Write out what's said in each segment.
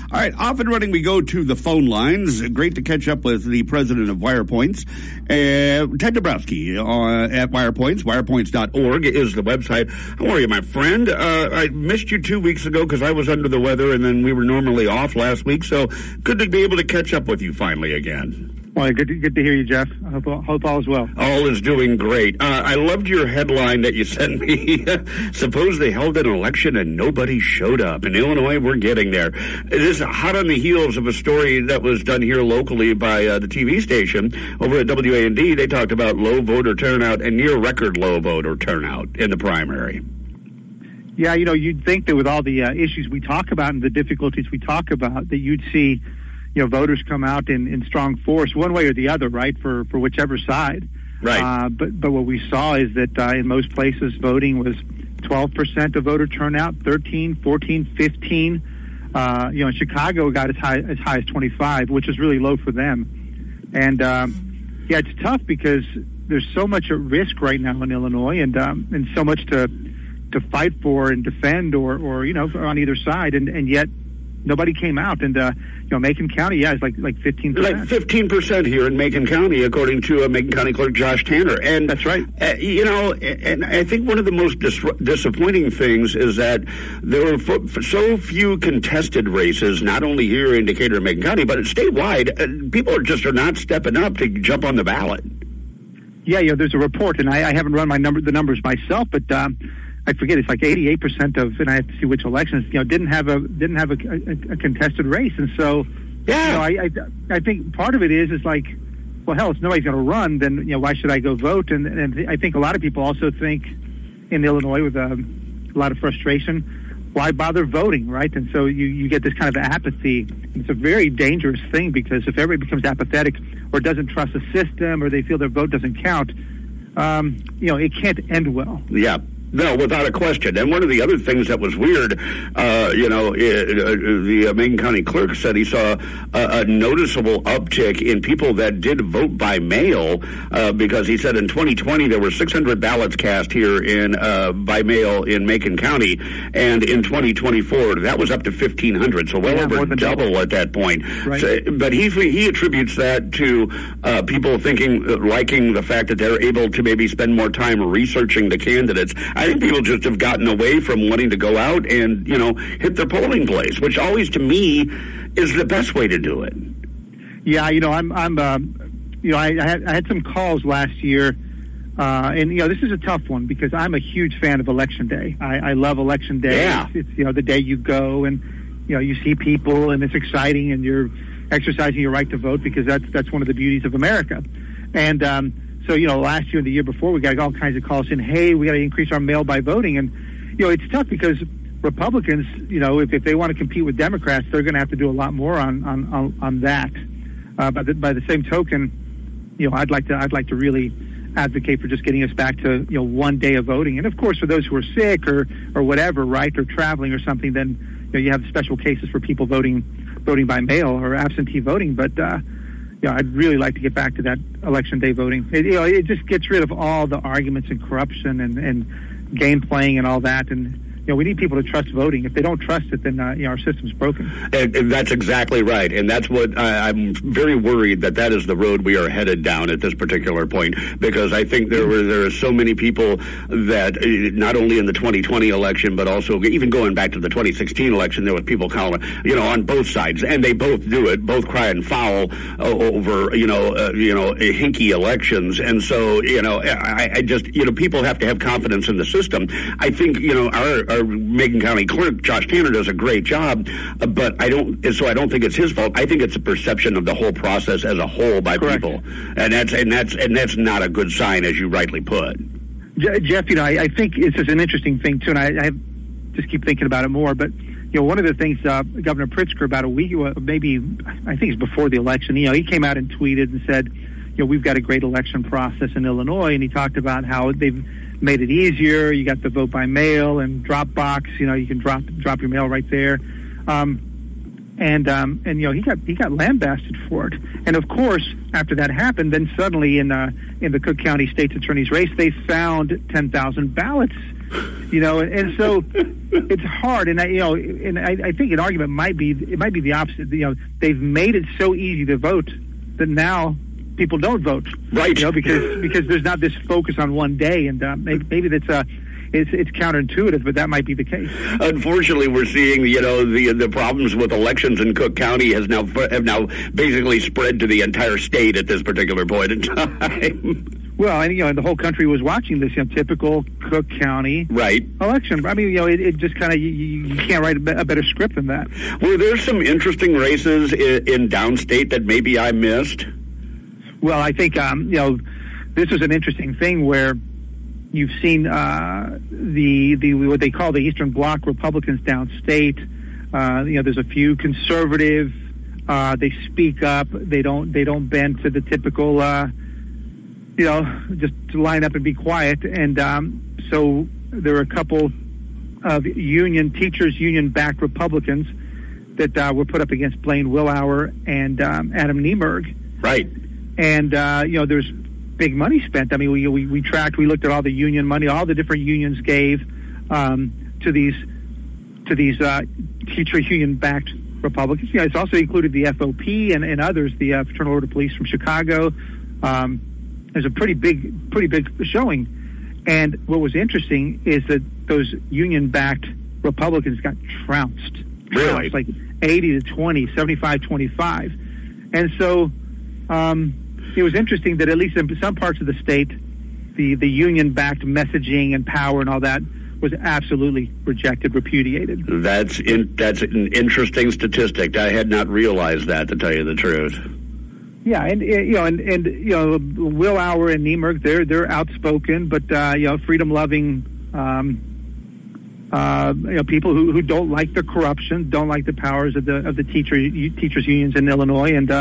All right, off and running we go to the phone lines. Great to catch up with the president of WirePoints, Ted Dabrowski at WirePoints. WirePoints.org is the website. How are you, my friend? I missed you 2 weeks ago because I was under the weather, and then we were normally off last week, so good to be able to catch up with you finally again. Well, good to hear you, Jeff. I hope all is well. All is doing great. I loved your headline that you sent me. Suppose they held an election and nobody showed up. In Illinois, we're getting there. It is hot on the heels of a story that was done here locally by the TV station over at WAND. They talked about low voter turnout and near record low voter turnout in the primary. Yeah, you'd think that with all the issues we talk about and the difficulties we talk about, that you'd see voters come out in strong force one way or the other, right, for whichever side. Right. But what we saw is that in most places voting was 12% of voter turnout, 13, 14, 15. In Chicago got as high as 25, which is really low for them. And it's tough because there's so much at risk right now in Illinois, and so much to fight for and defend or on either side, and yet nobody came out. And Macon County, it's like 15%. Like 15% here in Macon County, according to Macon County Clerk Josh Tanner. And that's right. And I think one of the most disappointing things is that there were so few contested races, not only here in Decatur and Macon County, but statewide. People are not stepping up to jump on the ballot. Yeah, there's a report, and I haven't run the numbers myself, but I forget, it's like 88% of, and I have to see which elections, didn't have a contested race. And so, I think part of it is like, well, hell, if nobody's going to run, then, why should I go vote? And I think a lot of people also think in Illinois with a lot of frustration, why bother voting, right? And so you get this kind of apathy. It's a very dangerous thing because if everybody becomes apathetic or doesn't trust the system or they feel their vote doesn't count, it can't end well. Yeah. No, without a question. And one of the other things that was weird, the Macon County clerk said he saw a noticeable uptick in people that did vote by mail, because he said in 2020 there were 600 ballots cast here by mail in Macon County, and in 2024 that was up to 1,500, so well over double at that point. Right. So, but he attributes that to people liking the fact that they're able to maybe spend more time researching the candidates. I think people just have gotten away from wanting to go out and, hit their polling place, which always, to me, is the best way to do it. Yeah, I had some calls last year, and this is a tough one because I'm a huge fan of Election Day. I love Election Day. Yeah. It's the day you go and, you see people and it's exciting and you're exercising your right to vote because that's one of the beauties of America. And, so, last year and the year before, we got all kinds of calls saying, hey, we got to increase our mail-by voting. And, it's tough because Republicans, if they want to compete with Democrats, they're going to have to do a lot more on that. By the same token, I'd like to really advocate for just getting us back to, one day of voting. And, of course, for those who are sick or whatever, right, or traveling or something, then, you have special cases for people voting by mail or absentee voting. But, I'd really like to get back to that Election Day voting. It just gets rid of all the arguments and corruption and game playing and all that. And we need people to trust voting. If they don't trust it, then our system's broken. And that's exactly right. And that's what I'm very worried that is the road we are headed down at this particular point, because I think there are so many people that not only in the 2020 election, but also even going back to the 2016 election, there was people calling, on both sides, and they both do it, both cry and foul over, hinky elections. And so, I just, people have to have confidence in the system. I think, our Macon County Clerk Josh Tanner does a great job, but I don't think it's his fault. I think it's a perception of the whole process as a whole by Correct. People, and that's not a good sign, as you rightly put. Jeff, I think it's just an interesting thing too, and I just keep thinking about it more. But one of the things Governor Pritzker about a week, maybe I think it's before the election, he came out and tweeted and said, we've got a great election process in Illinois, and he talked about how they've made it easier. You got the vote by mail and Dropbox. You can drop your mail right there. He got lambasted for it. And of course, after that happened, then suddenly in the Cook County State's Attorney's race, they found 10,000 ballots You know, and so it's hard. And I think an argument might be the opposite. You know, they've made it so easy to vote that now people don't vote. Right. You know, because there's not this focus on one day, and maybe that's it's counterintuitive, but that might be the case. Unfortunately, we're seeing, you know, the problems with elections in Cook County have now basically spread to the entire state at this particular point in time. Well, and, you know, the whole country was watching this, you know, typical Cook County election. I mean, you know, it just kind of, you can't write a better script than that. Were there some interesting races in downstate that maybe I missed? Well, I think, you know, this is an interesting thing where you've seen the what they call the Eastern Bloc Republicans downstate. You know, there's a few conservative. They speak up. They don't bend to the typical. You know, just to line up and be quiet. And so there are a couple of teachers union-backed Republicans that were put up against Blaine Willauer and Adam Niemerg. Right. And you know, there's big money spent. I mean, we looked at all the union money, all the different unions gave to these teacher union-backed Republicans. Yeah, it's also included the FOP and others, the Fraternal Order of Police from Chicago. There's a pretty big showing. And what was interesting is that those union-backed Republicans got trounced. Really? Like 80 to 20, 75-25. And so it was interesting that at least in some parts of the state, the union-backed messaging and power and all that was absolutely rejected, repudiated. That's an interesting statistic. I had not realized that, to tell you the truth. Yeah, and you know, and you know, Willauer and Niemerg, they're outspoken, but you know, freedom-loving, you know, people who don't like the corruption, don't like the powers of the teachers unions in Illinois, and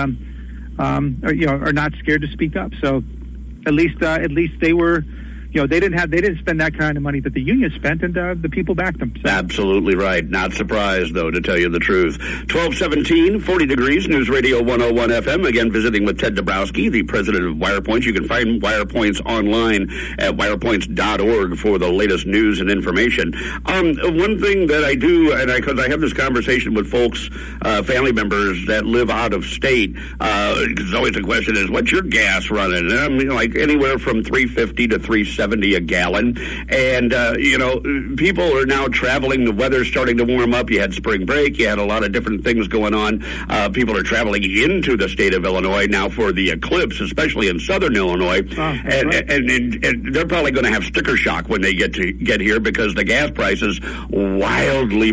are not scared to speak up. So at least they were. You know, they didn't spend that kind of money that the union spent, and the people backed them. So. Absolutely right. Not surprised, though, to tell you the truth. 1217, 40 degrees, News Radio 101 FM. Again, visiting with Ted Dabrowski, the president of WirePoints. You can find WirePoints online at wirepoints.org for the latest news and information. One thing that I do, and because I have this conversation with folks, family members that live out of state, because always the question is, what's your gas running? And I mean, like anywhere from $3.50 to $3.70 a gallon, and you know, people are now traveling. The weather's starting to warm up. You had spring break. You had a lot of different things going on. People are traveling into the state of Illinois now for the eclipse, especially in southern Illinois, and they're probably going to have sticker shock when they get here, because the gas prices wildly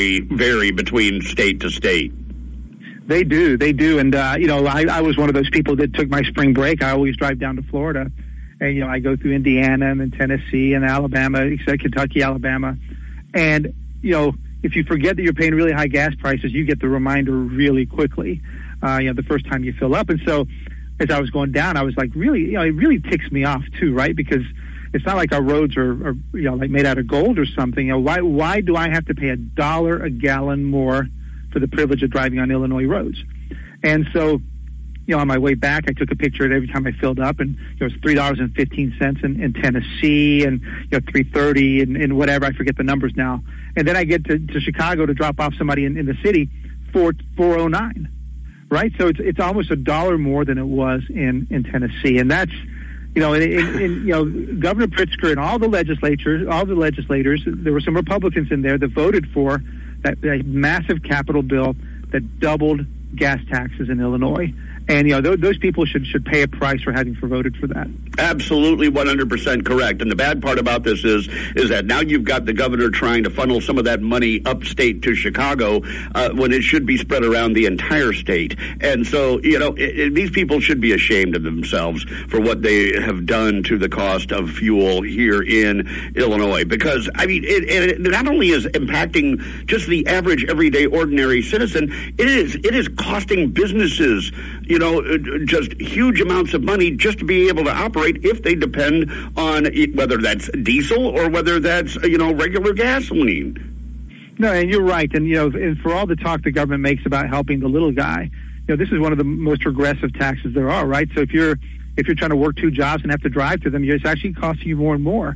vary between state to state. They do, and you know, I was one of those people that took my spring break. I always drive down to Florida. And, you know, I go through Indiana and then Tennessee and Alabama, except Kentucky, Alabama. And, you know, if you forget that you're paying really high gas prices, you get the reminder really quickly, you know, the first time you fill up. And so as I was going down, I was like, really, you know, it really ticks me off too, right? Because it's not like our roads are you know, like made out of gold or something. You know, why do I have to pay $1 a gallon more for the privilege of driving on Illinois roads? And so, you know, on my way back, I took a picture of it every time I filled up, and it was $3.15 in Tennessee, and you know, $3.30 and whatever. I forget the numbers now. And then I get to Chicago to drop off somebody in the city for $4.09, right? So it's almost $1 more than it was in Tennessee, and that's, you know, you know, Governor Pritzker and all the legislators. There were some Republicans in there that voted for that massive capital bill that doubled gas taxes in Illinois. And, you know, those people should pay a price for having voted for that. Absolutely 100% correct. And the bad part about this is that now you've got the governor trying to funnel some of that money upstate to Chicago when it should be spread around the entire state. And so, you know, these people should be ashamed of themselves for what they have done to the cost of fuel here in Illinois. Because, I mean, it not only is impacting just the average, everyday, ordinary citizen, it is costing businesses, you know, just huge amounts of money just to be able to operate if they depend on whether that's diesel or whether that's, you know, regular gasoline. No, and you're right. And, you know, and for all the talk the government makes about helping the little guy, you know, this is one of the most regressive taxes there are, right? So if you're trying to work two jobs and have to drive to them, it's actually costing you more and more.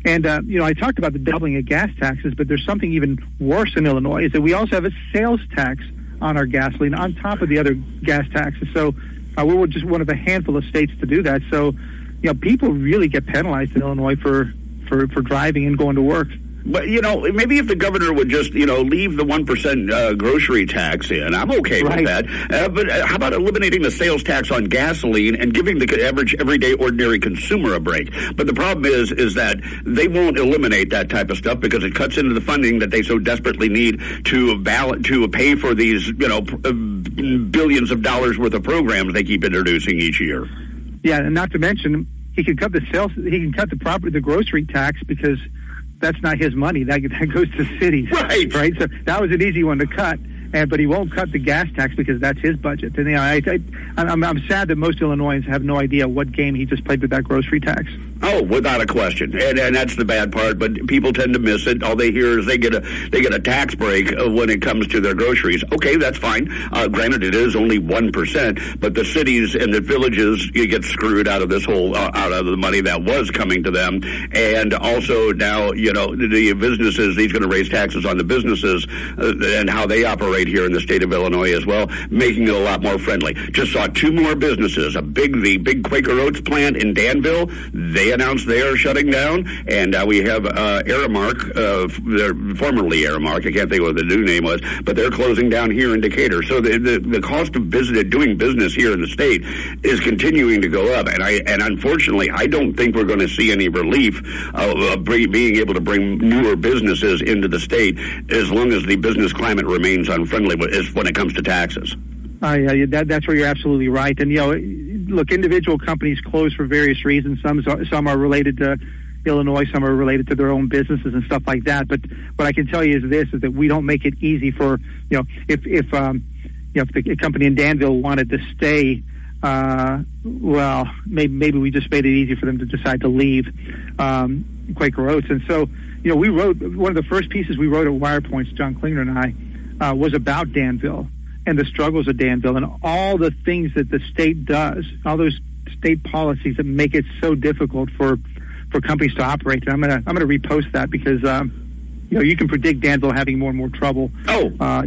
And, I talked about the doubling of gas taxes, but there's something even worse in Illinois, is that we also have a sales tax on our gasoline on top of the other gas taxes. So we're just one of a handful of states to do that. So, people really get penalized in Illinois for driving and going to work. But, maybe if the governor would just, leave the 1% grocery tax in, I'm okay with that. But how about eliminating the sales tax on gasoline and giving the average, everyday, ordinary consumer a break? But the problem is that they won't eliminate that type of stuff because it cuts into the funding that they so desperately need to pay for these, billions of dollars worth of programs they keep introducing each year. Yeah, and not to mention, he can cut the grocery tax because that's not his money. That goes to cities. Right. So that was an easy one to cut. But he won't cut the gas tax because that's his budget. And I'm sad that most Illinoisans have no idea what game he just played with that grocery tax. Oh, without a question, and that's the bad part. But people tend to miss it. All they hear is they get a tax break when it comes to their groceries. Okay, that's fine. Granted, it is only 1%, but the cities and the villages get screwed out of this whole out of the money that was coming to them. And also now, the businesses. He's going to raise taxes on the businesses and how they operate here in the state of Illinois as well, making it a lot more friendly. Just saw 2 more businesses. The big Quaker Oats plant in Danville. They announced they are shutting down, and we have Aramark, formerly Aramark. I can't think what the new name was, but they're closing down here in Decatur. So the cost of doing business here in the state is continuing to go up, and unfortunately, I don't think we're going to see any relief of being able to bring newer businesses into the state as long as the business climate remains unfriendly when it comes to taxes. That's where you're absolutely right. And, look, individual companies close for various reasons. Some are related to Illinois, some are related to their own businesses and stuff like that. But what I can tell you is that we don't make it easy for, if the company in Danville wanted to stay, maybe we just made it easy for them to decide to leave Quaker Oats. And so, we wrote, one of the first pieces we wrote at WirePoints, John Klinger and I, was about Danville and the struggles of Danville and all the things that the state does, all those state policies that make it so difficult for companies to operate. And I'm gonna repost that because you can predict Danville having more and more trouble. Without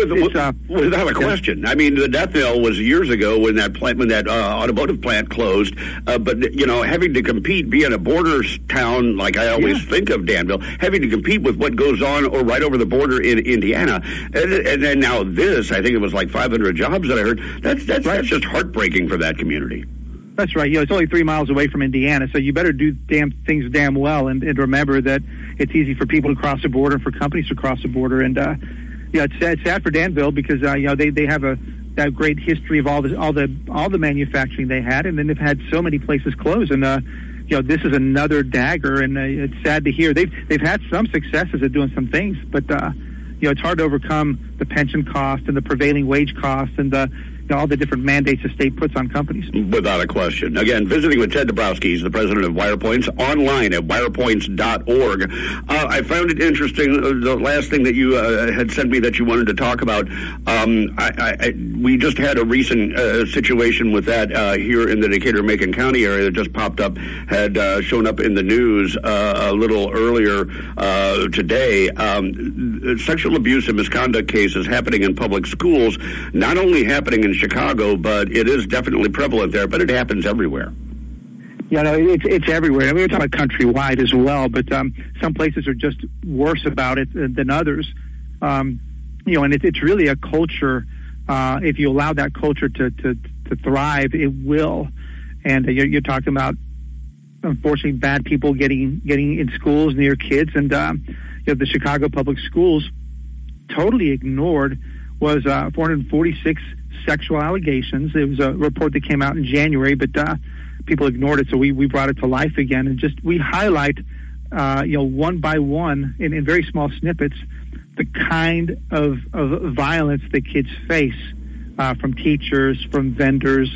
a question. I mean, the death knell was years ago when that automotive plant closed. But having to compete, being a border town like I always think of Danville, having to compete with what goes on or right over the border in Indiana, and then now this, I think it was like 500 jobs that I heard. That's just heartbreaking for that community. That's right. It's only 3 miles away from Indiana, so you better do things damn well and remember that it's easy for people to cross the border and for companies to cross the border. And it's sad for Danville because they have that great history of all the manufacturing they had, and then they've had so many places close. And this is another dagger, and it's sad to hear they've had some successes at doing some things, but it's hard to overcome the pension cost and the prevailing wage cost and all the different mandates the state puts on companies. Without a question. Again, visiting with Ted Dabrowski, he's the president of WirePoints, online at wirepoints.org. I found it interesting, the last thing that you had sent me that you wanted to talk about. We just had a recent situation with that here in the Decatur-Macon County area that just popped up, had shown up in the news a little earlier today. Sexual abuse and misconduct cases happening in public schools, not only happening in Chicago, but it is definitely prevalent there, but it happens everywhere. It's everywhere. I mean, we're talking about countrywide as well, but some places are just worse about it than others. And it's really a culture. If you allow that culture to thrive, it will. And you're talking about, unfortunately, bad people getting in schools near kids, and the Chicago public schools totally ignored was 446 sexual allegations. It was a report that came out in January, but people ignored it, so we brought it to life again, and we highlight one by one in very small snippets the kind of violence that kids face from teachers, from vendors,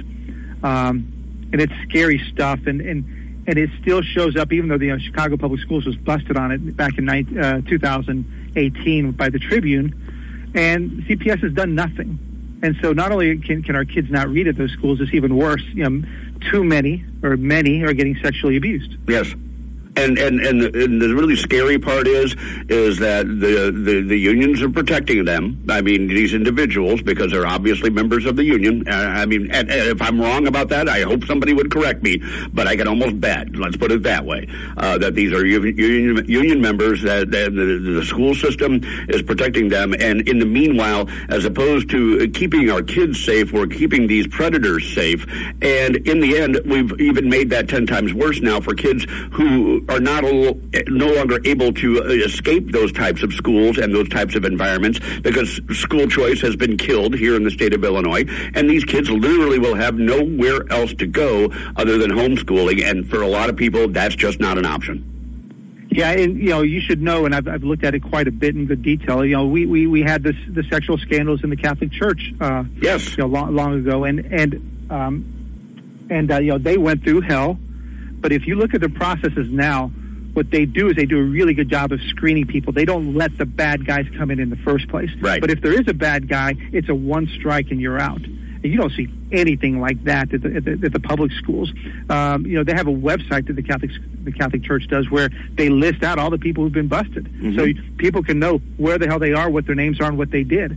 and it's scary stuff, and it still shows up, even though the Chicago Public Schools was busted on it back in 2018 by the Tribune, and CPS has done nothing. And so not only can our kids not read at those schools, it's even worse. Too many or many are getting sexually abused. Yes. And the really scary part is that the unions are protecting them. I mean, these individuals, because they're obviously members of the union. And if I'm wrong about that, I hope somebody would correct me, but I can almost bet, let's put it that way, that these are union members, that the school system is protecting them. And in the meanwhile, as opposed to keeping our kids safe, we're keeping these predators safe. And in the end, we've even made that 10 times worse now for kids who are no longer able to escape those types of schools and those types of environments, because school choice has been killed here in the state of Illinois, and these kids literally will have nowhere else to go other than homeschooling, and for a lot of people, that's just not an option. Yeah, and you should know, and I've looked at it quite a bit in good detail. We had the sexual scandals in the Catholic Church. Yes. Long ago, and they went through hell. But if you look at the processes now, what they do is they do a really good job of screening people. They don't let the bad guys come in the first place. Right. But if there is a bad guy, it's a one strike and you're out. And you don't see anything like that at the public schools. They have a website that the Catholic Church does where they list out all the people who've been busted, so people can know where the hell they are, what their names are, and what they did.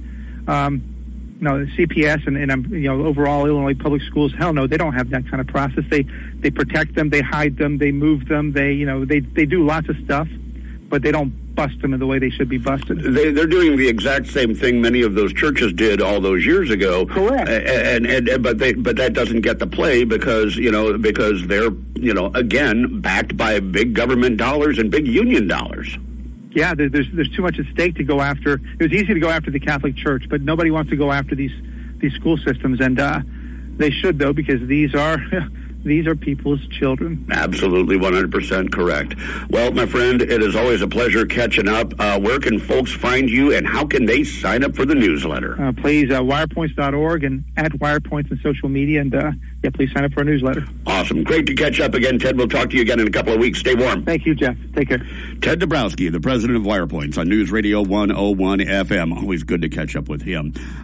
CPS and overall Illinois public schools, hell no, they don't have that kind of process. They protect them, they hide them, they move them, they do lots of stuff, but they don't bust them in the way they should be busted. They're doing the exact same thing many of those churches did all those years ago. Correct. But that doesn't get the play because they're again backed by big government dollars and big union dollars. Yeah, there's too much at stake to go after. It was easy to go after the Catholic Church, but nobody wants to go after these school systems, and they should, though, because these are people's children. Absolutely, 100% correct. Well, my friend, it is always a pleasure catching up. Where can folks find you, and how can they sign up for the newsletter? Please, wirepoints.org and at Wirepoints on social media, and please sign up for our newsletter. Awesome. Great to catch up again, Ted. We'll talk to you again in a couple of weeks. Stay warm. Thank you, Jeff. Take care. Ted Dabrowski, the president of WirePoints on News Radio 101 FM. Always good to catch up with him.